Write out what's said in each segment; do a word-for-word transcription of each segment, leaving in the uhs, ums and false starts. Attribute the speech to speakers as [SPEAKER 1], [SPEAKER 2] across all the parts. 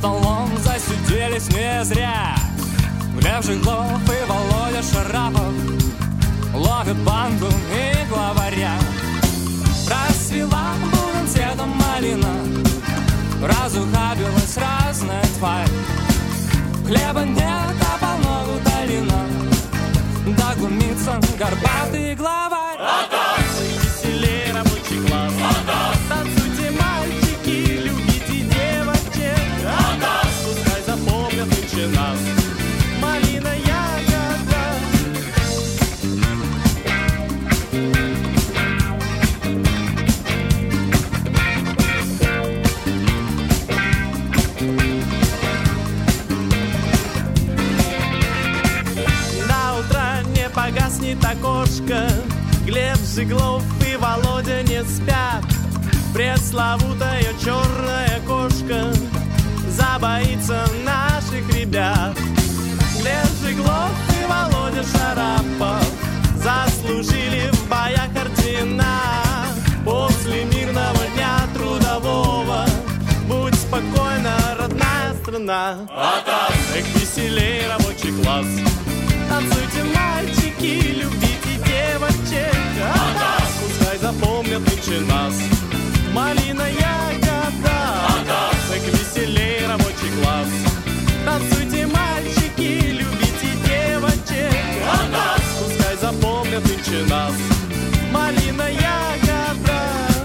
[SPEAKER 1] столом засиделись не зря. Глеб Жиглов и Володя Шарапов ловят банду и главаря. Расцвела бурым цветом малина, разухабилась разная тварь. Хлеба нет, а полно гуталина, да глумится горбатый главарь.
[SPEAKER 2] Веселей рабочий класс. Танцуйте, мальчики, любите девочек. Пускай запомнят нынче нас. Малина, ягода. До утра не погаснет окошко. Глеб Жиглов и Володя не спят. Пресловутая черная кошка забоится наших ребят. Глеб Жиглов и Володя Шарапов заслужили в боях ордена. После мирного дня трудового будь спокойна, родная страна. Эх, веселей рабочий класс. Танцуйте, мальчики, любите девочек. Пускай запомнят нынче нас. Малина, ягода. Эх, веселей рабочий класс. Танцуйте, мальчики, любите девочек. Пускай запомнят нынче нас. Малина, ягода.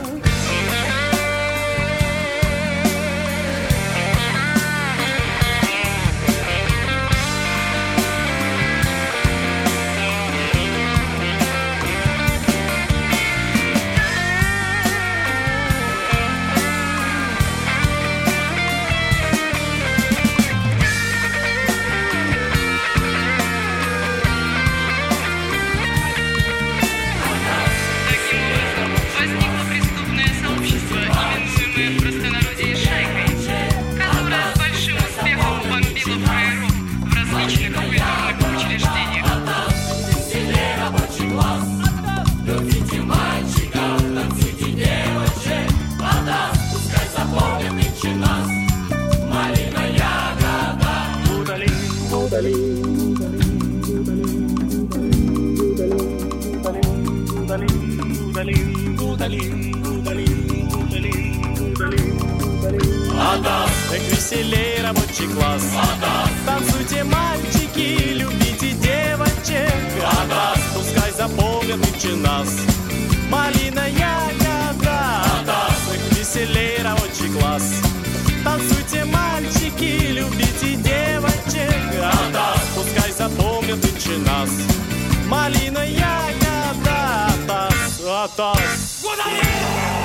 [SPEAKER 2] Эх, веселей рабочий класс. Танцуйте, мальчики, любите девочек. Пускай запомнят нынче нас. Малина, ягода. Эх, веселей рабочий класс. Танцуйте, мальчики, любите девочек. Пускай запомнят нынче нас. Малина, ягода. Атас, атас.